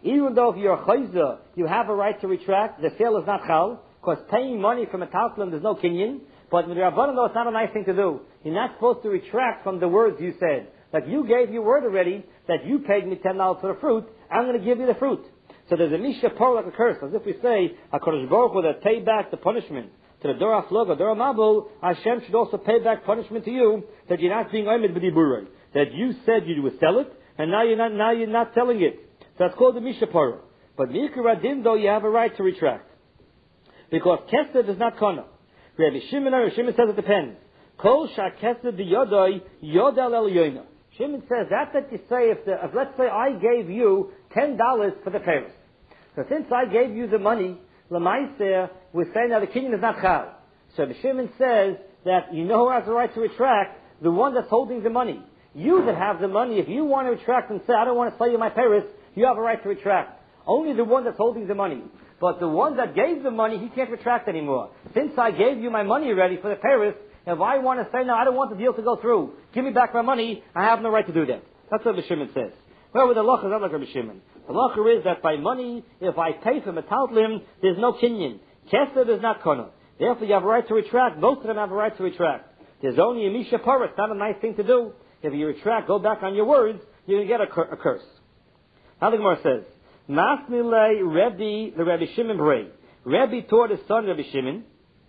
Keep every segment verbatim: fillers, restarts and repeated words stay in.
Even though if you're a chayzer, you have a right to retract, the sale is not chal, because paying money from a talcum, there's no kinyan. But with the Rabbanan, though, it's not a nice thing to do. You're not supposed to retract from the words you said. Like you gave your word already, that you paid me ten dollars for the fruit, I'm going to give you the fruit. So there's a misha por like a curse, as if we say, HaKadosh Baruch Hu, that pay back the punishment to the Dora Flog, Dora Mabul, Hashem should also pay back punishment to you, that you're not being oimid b'diburei. That you said you would sell it, and now you're not, now you're not selling it. So that's called the misha por. But Mikra Din, though, you have a right to retract. Because Kesed is not Kona. Rabbi Shimon, Rabbi Shimon says it depends. Kol Shakesed b'yodoi, yodal el yoina. Shimon says that's that you say if, the, if let's say I gave you ten dollars for the Paris. So since I gave you the money, Lamaiseh, we're saying now the kinyan is not chal. So Rabbi Shimon says that you know who has the right to retract? The one that's holding the money. You that have the money, if you want to retract and say, I don't want to sell you my Paris, you have a right to retract. Only the one that's holding the money. But the one that gave the money, he can't retract anymore. Since I gave you my money already for the Paris, if I want to say, no, I don't want the deal to go through, give me back my money, I have no right to do that. That's what Rabbi Shimon says. Well, with the halacha is not like Rabbi Shimon. The halacha is that by money, if I pay for metaltlim, there's no kinyan. Kesed is not kona. Therefore, you have a right to retract. Most of them have a right to retract. There's only a misha parah. It's not a nice thing to do. If you retract, go back on your words, you're going to get a, cur- a curse. Now the Gemara says, Masnilei Rebbe, the Rabbi Shimon Brei. Rebbe taught his son Rabbi Shimon,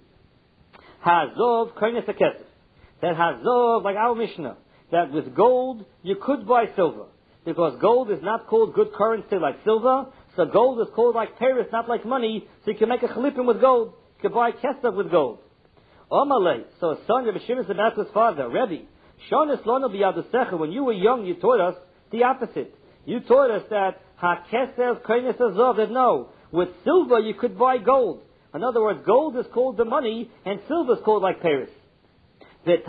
Hazov Koines HaKesef. That Hazov, like our Mishnah, that with gold you could buy silver. Because gold is not called good currency like silver, so gold is called like Paris, not like money, so you can make a chalipim with gold. You can buy kesef with gold. Omalei, so his son Rabbi Shimon said back to his father, Rebbe, Shonis Lono B'Yadosecha, when you were young, you taught us the opposite. You taught us that HaKesef Koines Hazov, that no, with silver you could buy gold. In other words, gold is called the money, and silver is called like Paris. And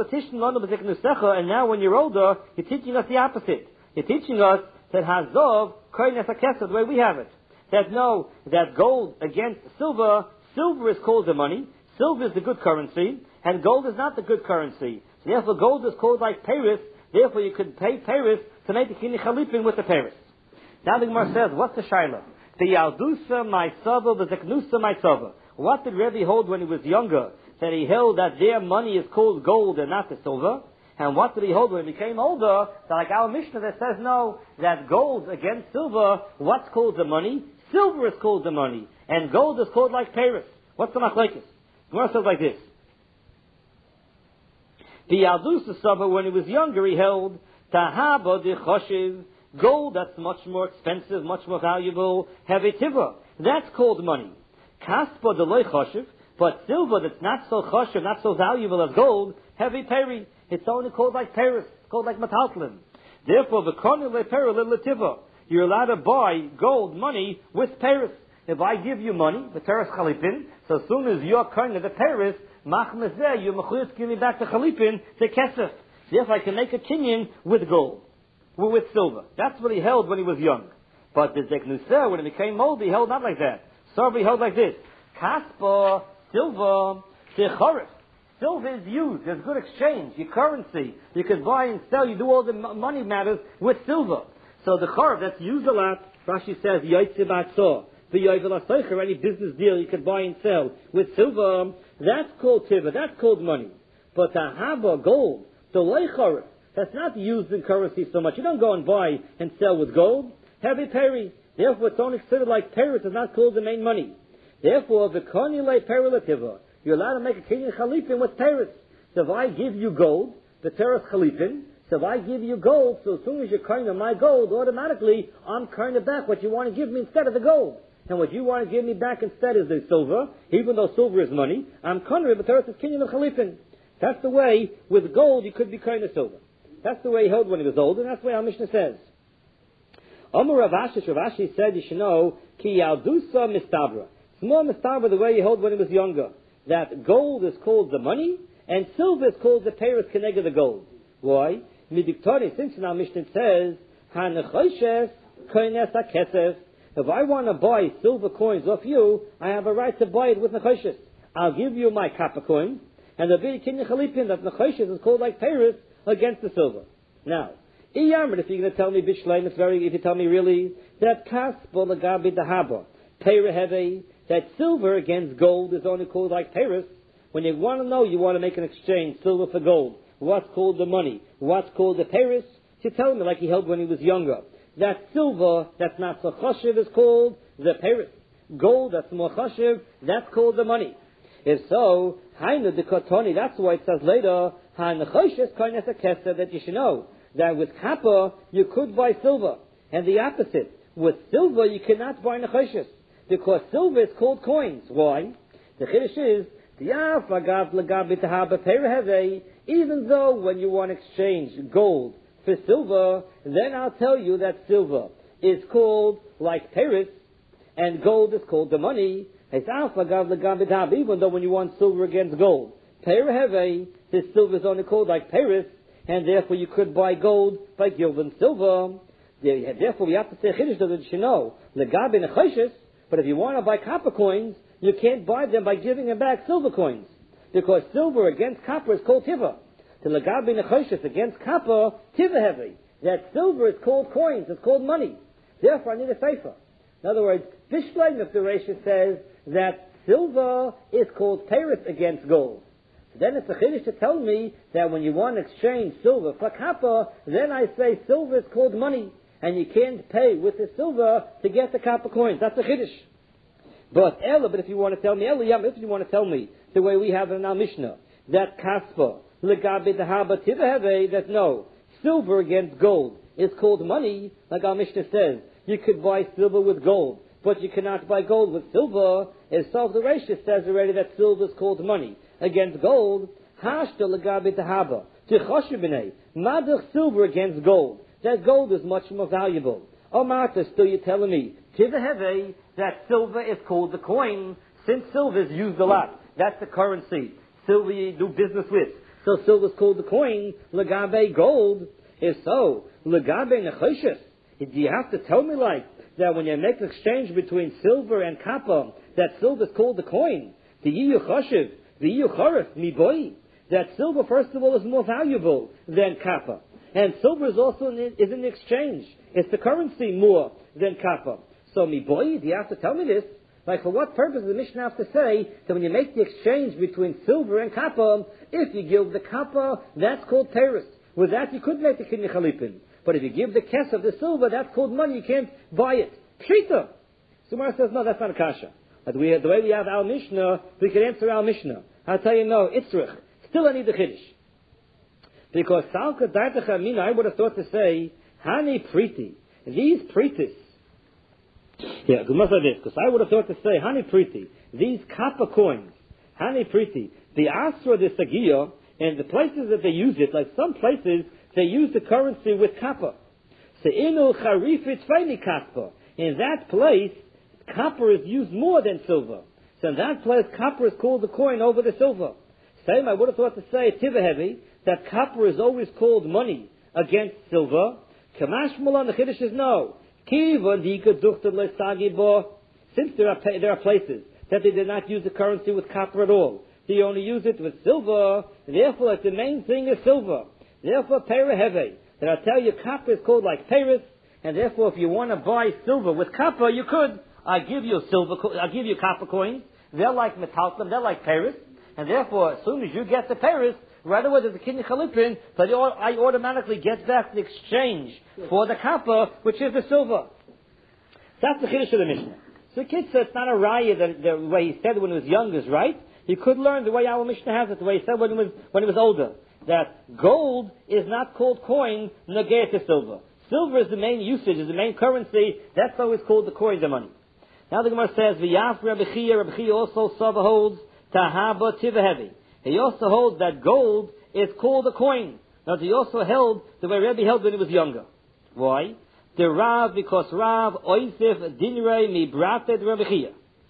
now when you're older, you're teaching us the opposite. You're teaching us that Hazov, Koines HaKesef, the way we have it. That no, that gold against silver, silver is called the money, silver is the good currency, and gold is not the good currency. So therefore gold is called like Paris, therefore you could pay Paris to make the kini chalipin with the Paris. Now the Gemara says, what's the shaila? The Yaldusa my sava, the Zeknusa my sava. What did Rebbe hold when he was younger? That he held that their money is called gold and not the silver. And what did he hold when he became older? That like our Mishnah that says no, that gold against silver, what's called the money? Silver is called the money. And gold is called like Paris. What's the machlekes? Gemara says like this. The Yaldusa sava, when he was younger, he held Tahaba de Choshev, gold that's much more expensive, much more valuable, heavy tiva. That's called money. Kaspa de loy choshev, but silver that's not so choshev, not so valuable as gold, heavy peri. It's only called like Paris. It's called like metaltlin. Therefore, the koni le peri le tiva. You're allowed to buy gold money with Paris. If I give you money, the Paris chalipin, so as soon as you're koni the Paris, machmezeh, you're mechuyos give me back the chalipin, the kesef. Therefore, I can make a kinyan with gold. With silver. That's what he held when he was young. But the Zeknuser, when he became old, he held not like that. So he held like this. Kaspa, silver, Techorif. Silver is used. There's good exchange. Your currency. You can buy and sell. You do all the money matters with silver. So the Chorif, that's used a lot. Rashi says, Yoitze Batzor. The Yoivel HaSoicher, any business deal you can buy and sell with silver. That's called Tiva. That's called money. But the Haba, gold, the Loi Chorif, that's not used in currency so much. You don't go and buy and sell with gold. Heavy peri. Therefore, it's only considered like Paris is not called the main money. Therefore, the koni le perilativa, you're allowed to make a kinyan chalipin with Paris. So if I give you gold, the Paris chalipin, so if I give you gold, so as soon as you're kind of my gold, automatically I'm kind of back what you want to give me instead of the gold. And what you want to give me back instead is the silver, even though silver is money. I'm kind of, but Paris is kinyan chalipin. That's the way, with gold, you could be kind of silver. That's the way he held when he was old, and that's the way our Mishnah says. Amar Rav Ashi, Rav Ashi said, you should know, ki yaldusa mistabra. It's more mistabra the way he held when he was younger. That gold is called the money, and silver is called the Paris kenega the gold. Why? Midiktori, since in our Mishnah says, hanechoshes koines hakesef. If I want to buy silver coins off you, I have a right to buy it with nechoshes. I'll give you my copper coins, and there'll be a kinyan chalipin that nechoshes is called like Paris, against the silver. Now, Iyam, if you're going to tell me Bishleim, it's very, if you tell me really, that kaspo legabi dahaba, pereheve, that silver against gold is only called like Paris. When you want to know, you want to make an exchange, silver for gold. What's called the money? What's called the Paris? You tell me like he held when he was younger. That silver, that's not so chashiv, is called the Paris. Gold, that's more chashiv, that's called the money. If so, hainu de kotoni, that's why it says later, ha'nechoshes koines a keser, that you should know that with copper you could buy silver, and the opposite, with silver you cannot buy nechoshes, because silver is called coins. Why? The chiddush is the agav legabi tahaba pereheve. Even though when you want to exchange gold for silver, then I'll tell you that silver is called like Paris, and gold is called the money. Even though when you want silver against gold, pereheve, this silver is only called like Paris, and therefore you could buy gold by gilding silver. Therefore, we have to say chiddush that you know legabi nechoshes. But if you want to buy copper coins, you can't buy them by giving them back silver coins, because silver against copper is called tiva. The legabi nechoshes against copper, tiva heavy. That silver is called coins, it's called money. Therefore, I need a sefer. In other words, Bishleim of the Reisha says that silver is called Paris against gold. So then it's a chiddush to tell me that when you want to exchange silver for copper, then I say silver is called money, and you can't pay with the silver to get the copper coins. That's a chiddush. But Ella, but if you want to tell me, Ella, yeah, if you want to tell me the way we have it in our Mishnah, that kaspa, legabi dahaba tivaheve, that no, silver against gold is called money, like our Mishnah says, you could buy silver with gold, but you cannot buy gold with silver. As so the Reisha says already that silver is called money against gold. Hashta legabi dahaba tichoshibinei, madach silver against gold. That gold is much more valuable. Oh, Martha, still you're telling me, tivaheve, that silver is called the coin, since silver is used a lot. That's the currency. Silver you do business with. So silver is called the coin, legabe gold. If so, legabe nechoshes, do you have to tell me like that when you make an exchange between silver and copper, that silver is called the coin? The yiyu choshev, the yiyu choref, mi boy. That silver, first of all, is more valuable than copper. And silver is also in, is in exchange. It's the currency more than copper. So, mi boy, do you have to tell me this? Like, for what purpose does the Mishnah have to say that when you make the exchange between silver and copper, if you give the copper, that's called Paris. With that, you could make the kinyan chalipin. But if you give the kes of the silver, that's called money. You can't buy it. Pshita. Sumar says, no, that's not a kasha. But we, the way we have our Mishnah, we can answer our Mishnah. I'll tell you, no, itzrich. Still I need the chiddush. Because Salka Dartacha Mina, I would have thought to say, Hani Priti. These Pritis. Yeah, good like this, because I would have thought to say, Hani Priti. These copper coins. Hani Priti. The Asra de Sagiya, and the places that they use it, like some places, they use the currency with copper. So inu charifit feini kaspa. In that place, copper is used more than silver. So in that place, copper is called the coin over the silver. Same, I would have thought to say, tivahevi, that copper is always called money against silver. Kamash mulan, the chiddush is no. Kiva dika duchta lesagi bo. Since there are there are places that they did not use the currency with copper at all, they only use it with silver. Therefore, the main thing is silver. Therefore, pereheve. That I tell you, copper is called like Paris, and therefore, if you want to buy silver with copper, you could. I give you silver. I give you copper coins. They're like metallim. They're like Paris, and therefore, as soon as you get the Paris, right away there's a kinyan chalipin, but I automatically get back the exchange for the copper, which is the silver. That's the chiddush of the Mishnah. So, kids, so it's not a raya that the way he said when he was young is right. He could learn the way our Mishnah has it, the way he said when he was when he was older. That gold is not called coin, negate to silver. Silver is the main usage, is the main currency. That's always called the coin, the money. Now the Gemara says, V'yaf Rabbi Chia, Rabbi Chia also Sava holds, Tahaba Tivahevi. He also holds that gold is called a coin. Now he also held the way Rabbi held when he was younger. Why? The Rav, because Rav, Oisif, Dinrei, Mi Brated Rabbi Chia.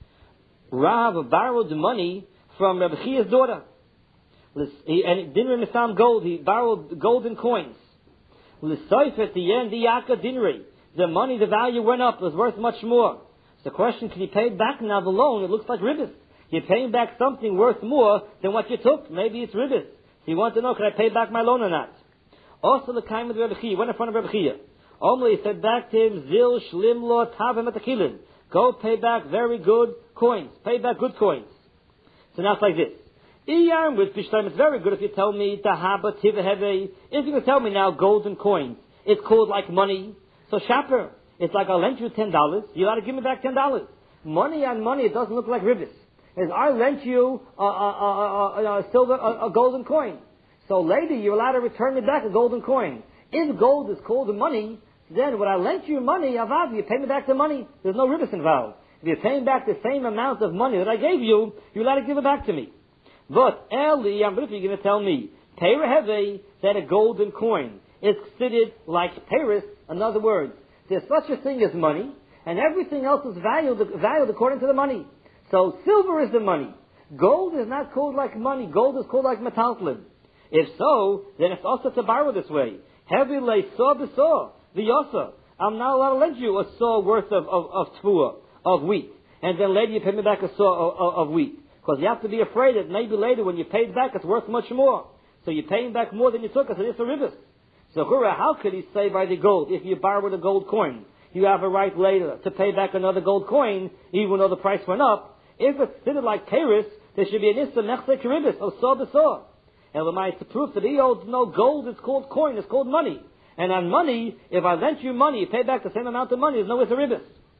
Rav borrowed the money from Rabbi Chia's daughter. He, and Dinrei Misam gold, he borrowed golden coins. L'soif at the end, the Yaka Dinrei. The money, the value went up, it was worth much more. So the question, can you pay it back now the loan? It looks like ribbis. You're paying back something worth more than what you took. Maybe it's ribbis. So you want to know, can I pay back my loan or not? Also the time of Rabbi Chia, went in front of Rabbi Chia. Omri said back to him, Zil shlim lo tavim atakilin. Go pay back very good coins. Pay back good coins. So now it's like this. Iyarm with Pishtaim, it's very good if you tell me tahaba tivaheve. If you can tell me now golden coins, it's called like money. So shaper, it's like I'll lend you ten dollars. You got to give me back ten dollars. Money on money, it doesn't look like ribbis. As I lent you a, a, a, a, a silver, a, a golden coin. So later you're allowed to return me back a golden coin. If gold is called money, then when I lent you money, avad, you pay me back the money. There's no ribbis involved. If you're paying back the same amount of money that I gave you, you're allowed to give it back to me. But Eli, I'm if you're going to tell me, Peiraheve, that a golden coin is considered like Paris. In other words, there's such a thing as money, and everything else is valued, valued according to the money. So silver is the money. Gold is not called like money. Gold is called like metaltlin. If so, then it's also to borrow this way. Heavy lay saw besaw, the yasa. I'm not allowed to lend you a saw worth of, of, of tfuah, of wheat. And then later you pay me back a saw of, of, of wheat. Because you have to be afraid that maybe later when you pay it back, it's worth much more. So you're paying back more than you took, so it's a ribis. So Hura, how could he say by the gold, if you borrowed a gold coin, you have a right later to pay back another gold coin, even though the price went up? If it's considered like Paris, there should be an issa nechsek ribis, of saw besaw. And Lamai, it's the proof that he owes no gold, it's called coin, it's called money. And on money, if I lent you money, you pay back the same amount of money, there's no issa ribis.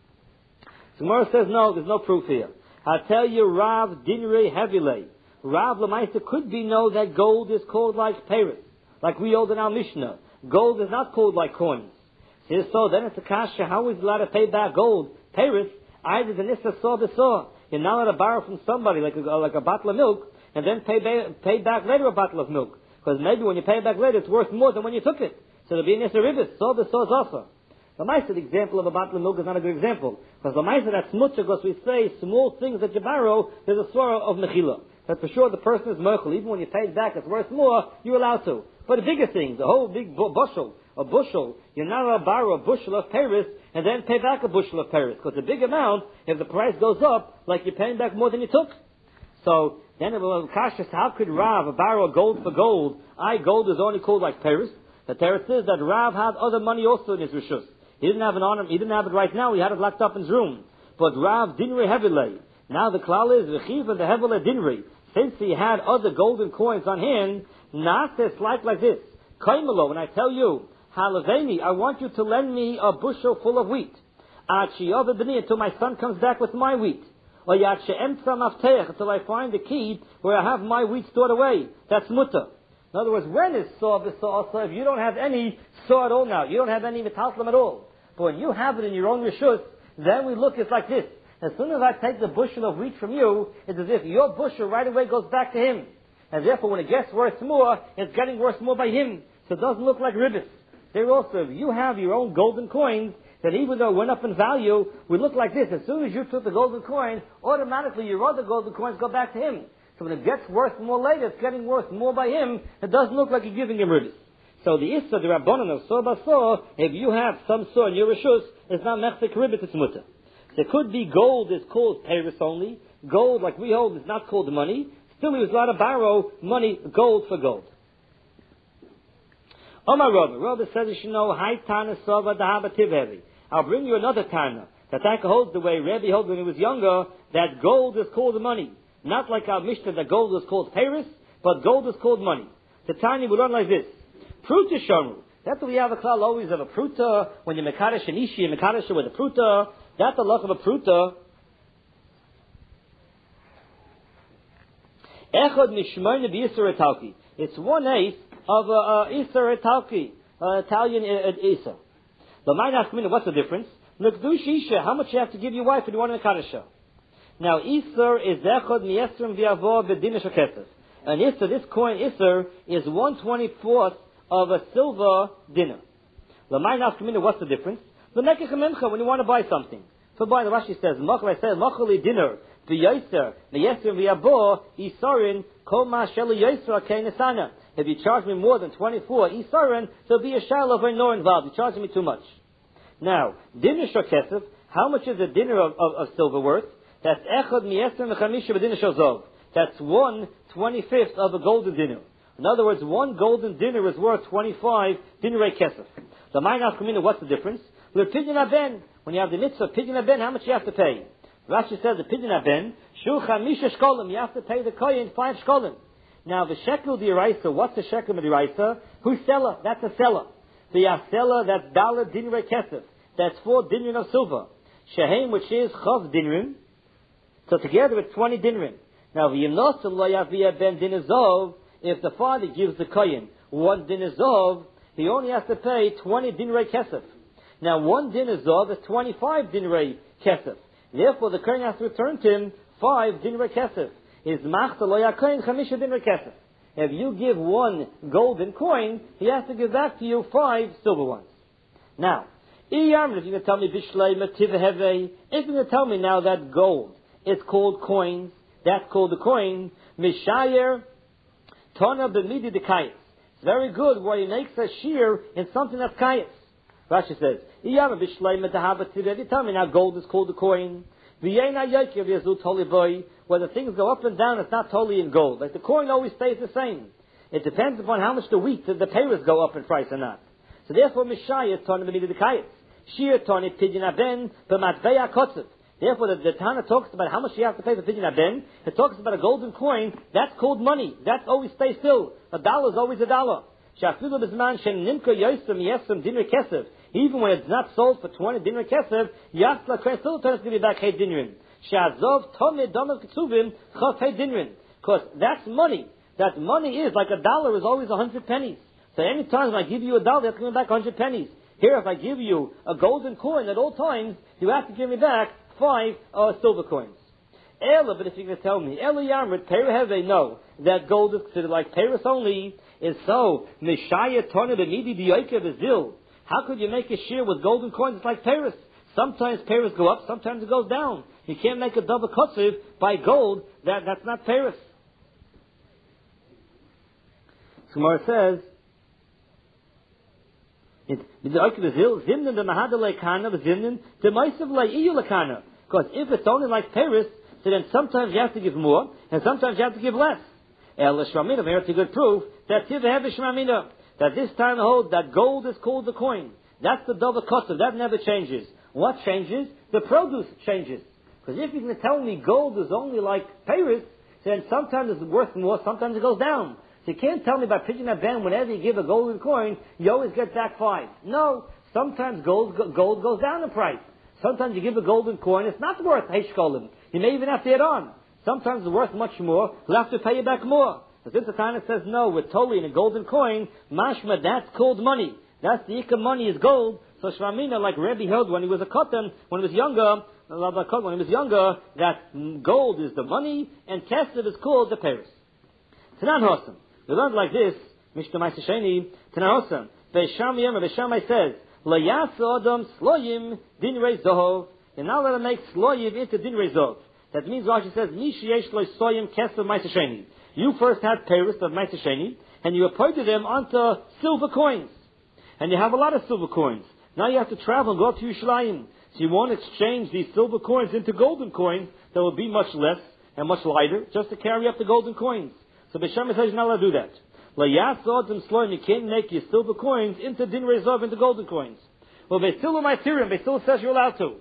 So Gemara says, no, there's no proof here. I tell you, Rav Dinrei Hevile. Rav Lamaisa could be know that gold is called like Paris, like we hold in our Mishnah. Gold is not called like coins. Says so, then it's a kasha. How is he allowed to pay back gold? Paris, either the nissa saw the saw. You're not allowed to borrow from somebody like a, like a bottle of milk and then pay, ba- pay back later a bottle of milk. Because maybe when you pay back later, it's worth more than when you took it. So there'll be an issa ribis. Saw the saw is also. The Maisa, the example of a bottle of milk is not a good example. Because the Maisa, that's mutter, because we say small things that you borrow, there's a sorrow of mechila. That for sure the person is merchel. Even when you pay it back, it's worth more, you're allowed to. But the bigger things, the whole big bu- bushel, a bushel, you're not allowed to borrow a bushel of Paris and then pay back a bushel of Paris. Because the big amount, if the price goes up, like you're paying back more than you took. So, then it will kasha, how could Rav borrow gold for gold? I, gold is only called like Paris. The Teretz says that Rav had other money also in his rishus. He didn't have an honor, he didn't have it right now, he had it locked up in his room. But Rav Dinrei Hevile. Now the klal is, V'chiv and the Hevile Dinrei. Since he had other golden coins on hand, not this like like this. Kaimelo, when I tell you, Halaveni, I want you to lend me a bushel full of wheat. Achiyava b'ni, until my son comes back with my wheat. Or yakshe emtza mafteach, until I find the key where I have my wheat stored away. That's mutter. In other words, when is saw b'saw also? If you don't have any saw at all now, you don't have any metalslam at all. But when you have it in your own rishus, then we look, it's like this. As soon as I take the bushel of wheat from you, it's as if your bushel right away goes back to him. And therefore, when it gets worth more, it's getting worth more by him. So it doesn't look like ribbis. There also, if you have your own golden coins, then even though it went up in value, we look like this. As soon as you took the golden coin, automatically your other golden coins go back to him. So when it gets worth more later, it's getting worth more by him. It doesn't look like you're giving him ribbis. So the issa, the rabbanon of saw basaw, if you have some saw in your rishus, it's not mechzik ribbit, it's mutter. There could be gold is called Paris only. Gold, like we hold, is not called money. Still, he was allowed to borrow money, gold for gold. Omar Rabba. Rabba says you should know, Hai Tana Sava Dahaba Tivhevi. I'll bring you another Tana. That Taka holds the way Rebbe held when he was younger, that gold is called money. Not like our Mishnah that gold is called Paris, but gold is called money. The Tanya will learn like this. Pruta Shonu. That's what we have a klal always of a pruta. When you mekadesh an ishi, you mekadesh with a pruta. That's the luck of a pruta. Echad mishmoyne b'yisur etalki. It's one eighth of a uh, isur etalki, uh, Italian uh, isur. The minach minute. What's the difference? L'kdush isha. How much you have to give your wife when you want a mekadesh? Now isur is echad miyesrim v'yavo b'din shakesef. And isur, this coin isur is one twenty fourth of a silver dinner. The minach minute. What's the difference? The mekach mincha when you want to buy something. So by the Rashi says, Machal I said, Machali dinner, the Yaiser, the Yaiser v'yabo, Isarin, Kol ma sheli Yaiser keinesana. If you charge me more than twenty-four Isarin, there'll be a shallow or no involved. You're charging me too much. Now, dinner shokesef, how much is a dinner of, of, of silver worth? That's echad miyesrim v'chamisha b'dinner shozov. That's one twenty-fifth of a golden dinner. In other words, one golden dinner is worth twenty-five dinner kesef. The Ma'anas Kamina, what's the difference? With Pidyon Aben, when you have the mitzvah of Pidyon Aben, how much you have to pay? Rashi says the Pidyon Aben, Shu Chamisha Shkolim, you have to pay the kohen five shkolim. Now the shekel d'iraisa, what's the shekel d'iraisa? Who's seller? That's a seller. The seller, that's Dalet Dinrei Kesef. That's four dinrin of silver. Shehem, which is Chav Dinrin. So together it's twenty dinrin. Now v'yimnosim lo yaviyah ben din azov, if the father gives the kohen one din azov, he only has to pay twenty dinrei kesef. Now one din azov is twenty-five dinrei kesef. Therefore the kohen has to return to him five dinrei kesef. Is machta lo yakohen chamisha dinrei kesef. If you give one golden coin, he has to give back to you five silver ones. Now, if you're going to tell me bishlei mativ heve, if you're going to tell me now that gold, it's called coins, that's called the coin, mishayer tona b'midi de kayis. It's very good where he makes a shear in something that's kayis. Rashi says, if you tell me now gold is called the coin, whether things go up and down, it's not totally in gold. Like the coin always stays the same. It depends upon how much the wheat, the, the payers go up in price or not. So therefore, Mishayah Tana B'midi Dekayis. Shir Tana Pidyon Aben B'matveya Kotzev. Therefore, the, the Tana talks about how much you have to pay for Pidyon Aben. It talks about a golden coin. That's called money. That always stays still. A dollar is always a dollar. Shafilu B'zman Shem Nimka Yosem Yesem Dinner Kesev. Even when it's not sold for twenty dinner kesev, Yasla Kren still turns to be back hey dinrin. Shazov Tomid Domav Ketsuvim Chav hey dinrin. Because that's money. That money is like a dollar is always a hundred pennies. So any time when I give you a dollar, that's coming back a hundred pennies. Here, if I give you a golden coin at all times, you have to give me back five uh, silver coins. Ella, but if you're going to tell me, Ella Yarmut, Peraheve, no, that gold is considered like Paris only, is so, Mishaya Tona B'midi B'yoike B'zil. How could you make a shear with golden coins? It's like Paris. Sometimes Paris go up, sometimes it goes down. You can't make a double kotzev by gold. That, that's not Paris. Gemara says, because if it's only like Paris, so then sometimes you have to give more, and sometimes you have to give less. Here's a good proof that that this time holds that gold is called the coin. That's the double kotzev. That never changes. What changes? The produce changes. Because if you're going to tell me gold is only like Paris, then sometimes it's worth more, sometimes it goes down. So you can't tell me by Pidyon Aben, whenever you give a golden coin, you always get back five. No. Sometimes gold, gold goes down in price. Sometimes you give a golden coin, it's not worth eight shkolim. You may even have to add on. Sometimes it's worth much more, you'll have to pay you back more. But since the Tana says no, we're totally in a golden coin, mashma, that's called money. That's the ikka money is gold. So Shramina, like Rebbe held when he was a cotton, when he was younger, when he was younger, that gold is the money, and kesef is called the Paris. Tanan Hosam. We learned like this, Mishnah Ma'aseh Sheni, Tanan Hosam. Ve'sham Yom, Ve'shamai says, Layasa Adam Sloyim Dinrei Zohov. You're not allowed to make Sloyim into Dinrei Zohov. That means Rashi says, Mishi Yesh Lo Soyim Kesef Ma'aseh Sheni. You first had Paris of Ma'aseh Sheni, and you appointed them onto silver coins. And you have a lot of silver coins. Now you have to travel and go up to Yerushalayim. So you want to exchange these silver coins into golden coins that will be much less and much lighter, just to carry up the golden coins. So B'Shem says you're not allowed to do that. L'yasod and Sloim, you can't make your silver coins into Din Rezov, into golden coins. Well, they still my Tirim, they still says you're allowed to.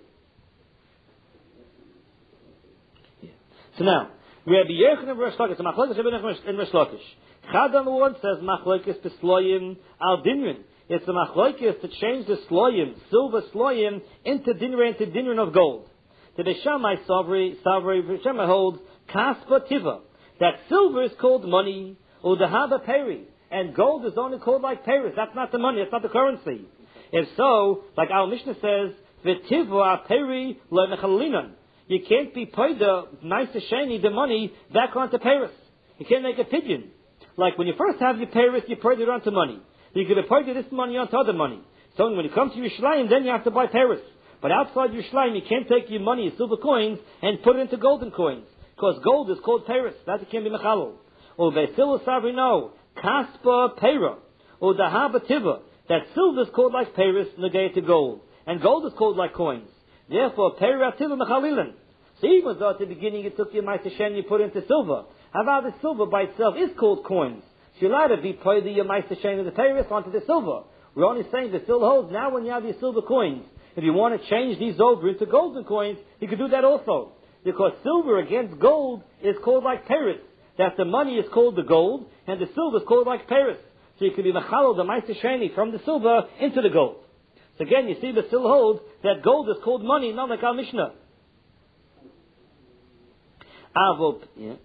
So now, Rabbi Yechon and Rosh Lakish, Machlokes and Rosh Lakish. Chadam one says Machlokes to Sloim al Dinrin. It's the Machlokes to change the Sloim, silver Sloim, into Dinrin, into Dinrin of gold. The Beshamai Savri, Savri, Beshamai holds Kaspa Tiva. That silver is called money, or the Haba Peri, and gold is only called like Paris. That's not the money, that's not the currency. If so, like our Mishnah says, V'tivua Peri lo mechalinan. You can't be paid the nice sheni, the money, back onto Paris. You can't make a pigeon. Like when you first have your Paris, you paid it onto money. You could have paid this money onto other money. So when you come to Yerushalayim, then you have to buy Paris. But outside Yerushalayim, you can't take your money, your silver coins, and put it into golden coins. Because gold is called Paris. That it can't be mechalol. Or Vesilu Savri no. Kaspa Pera. Or Dahaba Tiva. That silver is called like Paris, negated to gold. And gold is called like coins. Therefore, Pera Tiva Mechalilan. So even though at the beginning you took your Ma'aseh Sheni, you put it into silver. How about the silver by itself is called coins? So you're allowed to be paid your Ma'aseh Sheni of the Paris onto the silver. We're only saying that still holds now when you have these silver coins. If you want to change these over into golden coins, you can do that also. Because silver against gold is called like Paris. That the money is called the gold, and the silver is called like Paris. So you can be machalo the Meister Sheni from the silver into the gold. So again, you see the still holds that gold is called money, not like our Mishnah. Avo, yeah.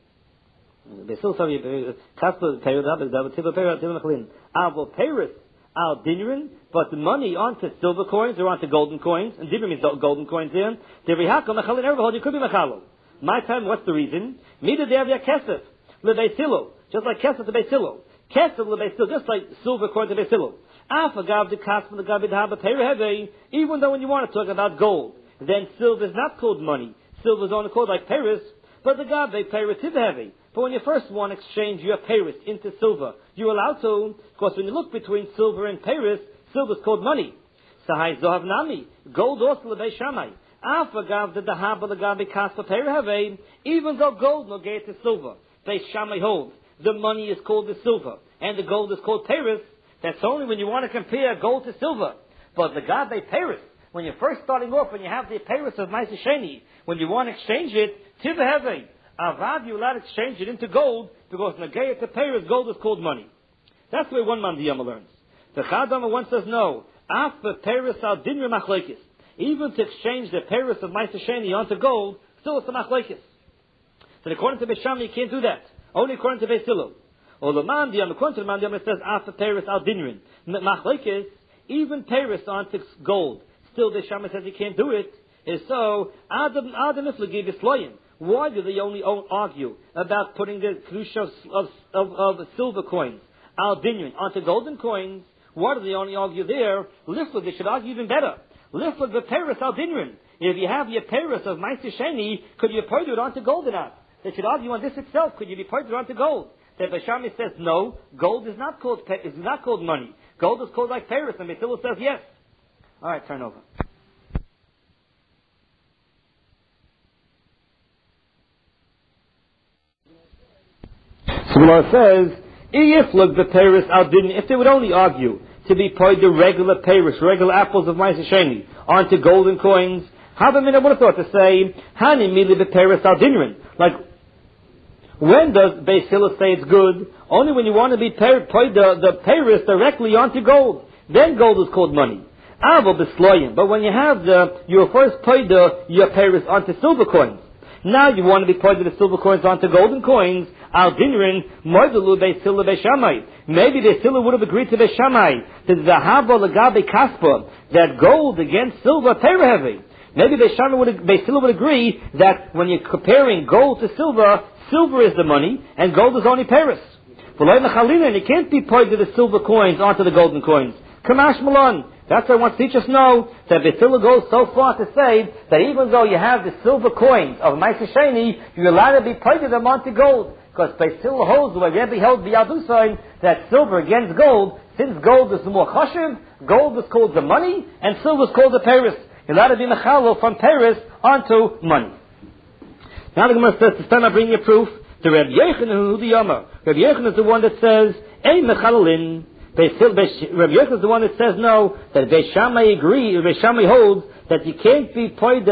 Avo Paris, al dinrin, but the money onto silver coins or onto golden coins, and dinrin means golden coins here. You could be machalo. My time, what's the reason? Mida devya kesef lebeisilo, just like kesef to beisilo. Kesef lebeisilo, just like silver coin to beisilo. Afagav de kasm the gavid haba peireheve. Even though when you want to talk about gold, then silver is not called money. Silver is only called like Paris, but the gavid peiritivhevi. But when you first want to exchange your Paris into silver, you're allowed to. Of course, when you look between silver and Paris, silver is called money. Sahai zohav nami, gold also lebeishamai. Afagav the dahaba the gavid kaspa peireheve. Even though gold no gate to silver, Beishamai holds the money is called the silver and the gold is called Paris. That's only when you want to compare gold to silver. But the gabe Paris, when you're first starting off, when you have the Paris of Meister Sheni, when you want to exchange it, tivaheve, avad, you're allowed to exchange it into gold, because negayah to Paris, gold is called money. That's the way one man the Yama learns. The Chadama one says no. After Paris al dinri machlekes, even to exchange the Paris of Meister Sheni onto gold, still it's a machlekes. So according to Beisham, you can't do that. Only according to Beisilu. Or the man the Yama, according to the man the Yama, says after Paris al dinrin machlekes, even Paris onto gold, still Beisham says you can't do it. Is so Adam Adam iflagi bisloyim. Why do they only argue about putting the kedusha of, of, of silver coins, al dinrin, onto golden coins? Why do they only argue there? Liflag, they should argue even better. Liflag the Paris al dinrin. If you have your Paris of Meister Sheni, could you put it onto gold enough? They should argue on this itself. Could you be put it onto gold? That Bashami says no. Gold is not called is not called money. Gold is called like Paris, and Beisila says yes. All right, turn over. So Gemara says, if look the Paris al dinrin, if they would only argue to be paid the regular Paris, regular apples of Meister Sheni onto golden coins, how the minute would have thought to say, Hani mili the Paris al dinrin, like. When does Beis Hillel say it's good? Only when you want to be paid the, the Paris directly onto gold. Then gold is called money. Avo b'sloyim. But when you have the, you first paid the, your Paris onto silver coins. Now you want to be paid the silver coins onto golden coins. Al dinrin, moidelu Beis Hillel Beishamai. Maybe Beis Hillel would have agreed to Beishamai. That the habo legabe kaspa, that gold against silver perehevi. Maybe Beis would, Beis Hillel would agree that when you're comparing gold to silver, silver is the money, and gold is only Paris. And you can't be paid to the silver coins onto the golden coins. Kamash Malon. That's why I want to teach us know that Beis Hillel goes so far to say that even though you have the silver coins of Meister Sheni, you're allowed to be paid to them onto gold. Because Beis Hillel holds the way Rebbe held B'Yadusain, that silver against gold, since gold is more chashiv, gold is called the money, and silver is called the Paris. You're allowed to be mechalo from Paris onto money. Now the Gemara says, to stand up, bring your proof. The Rabbi Yochanan, who the Yama. Rabbi Yochanan is the one that says, Ein mechalolin. Rabbi Yochanan is the one that says no, that Beis Shammai agree, Beis Shammai holds that you can't be paid